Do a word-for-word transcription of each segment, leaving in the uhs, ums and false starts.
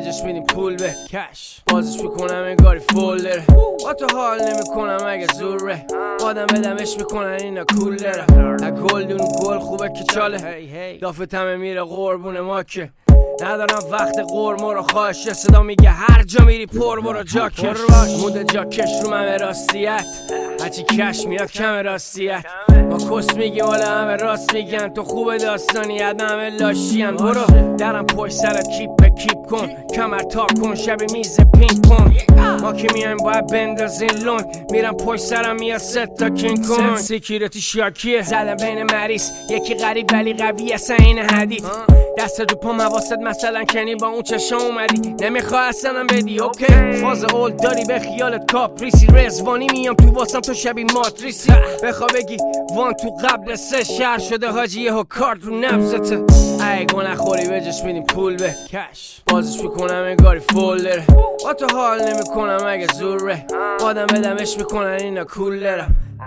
وجش میدیم پول به کش بازش میکنم انگاری فولدره با تو حال نمیکنم اگه زوره آدم بدمش میکنن اینا کولره گل دون گل خوبه که چاله دافت همه میره قربون ما که ندارم وقت قرمو رو خواهش صدا میگه هر جا میری پر برو جاکش مونده جاکش رو همه راستیت هرچی کش میاد کم راستیت ما کس میگیم حالا همه راست میگن تو خوب داستانیت همه لاشیان برو درم پشت سرت کیپ به کیپ کن کمر تا کن شب میز پینگ پونگ ما که میایم باید بندازین لونگ میرم پشت سرم میاد ست تا کینگ کونگ سکیورتی شاکیه زدم بین مریض یکی غریب ولی قوی اصلا این حدید دست رو پا مواسط مثلا کنی با اون چشم اومدی نمیخواه اصلا بدی اوکی فاز اول داری به خیالت کاپریسی رزوانی میام تو واسم تو شبی ماتریسی بخوا بگی وان تو قبل سه شهر شده حاجی یهو کارت رو نبزته ای گونه خوری بجش میدیم پول به کش بازش میکنم انگاری فولدره با تو حال نمیکنم اگه زوره آدم بدمش میکنن اینا کولره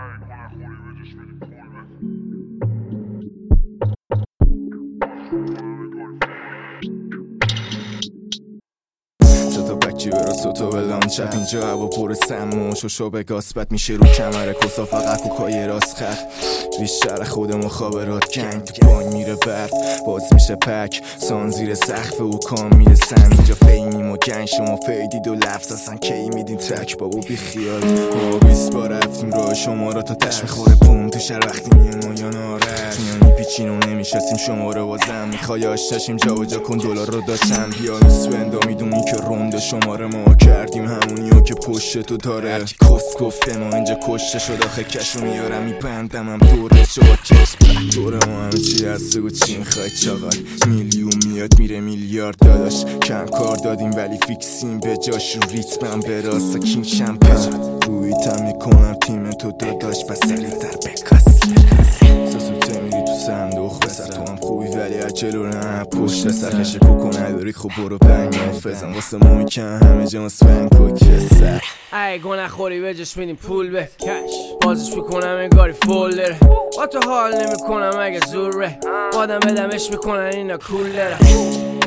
بکی برا سوتو بلانچه اینجا هوا پر سمو شوشو به گاسبت میشه رو کمره کسا فقط کوکای راست خط بیشتر خود مخابرات گنگ تو بانگ میره برد باز میشه پک سان زیر سقف و کام میرسن اینجا فیمیم و گنگ شما فیدید و لفظ اصلا کی میدین ترک بابا بی خیال ما بیست بار رفتیم راه شما را تا تش میخوره پوم تو شهر وقتی میان ما یا نارد میان میپیچین و نمیشستیم شما رو بازم میخوای آشتشیم جا و جا کن دلار رو داشتم بیا نسوندا میدونی که روند شماره ما کردیم همونیو که پشت تو داره هرکی کس گفته ما اینجا کشته شد آخه کشو میارم میبندم هم دوره شو با کش دوره ما همه چی هست و چی میخوای چاقال میلیون میاد میره میلیارد داداش کم کار دادیم ولی فیکسیم به جاش رو ریتمم به راستا کین شمپن رویتم میکنم تیم تو داداش پس سریع تر بکاس سسوته میری تو صندوق بسر تو هم خوبی ولی اجلو نه پشت سر کشی پوکو نداری خوب برو بنگ آفزم واسه ما میکن همه جا سفنگ پوکه سر ای گونه خوری بجش میدیم پول به کش بازش میکنم انگاری فولدره با تو حال نمیکنم اگه زوره آدم بدمش میکنن اینا کولره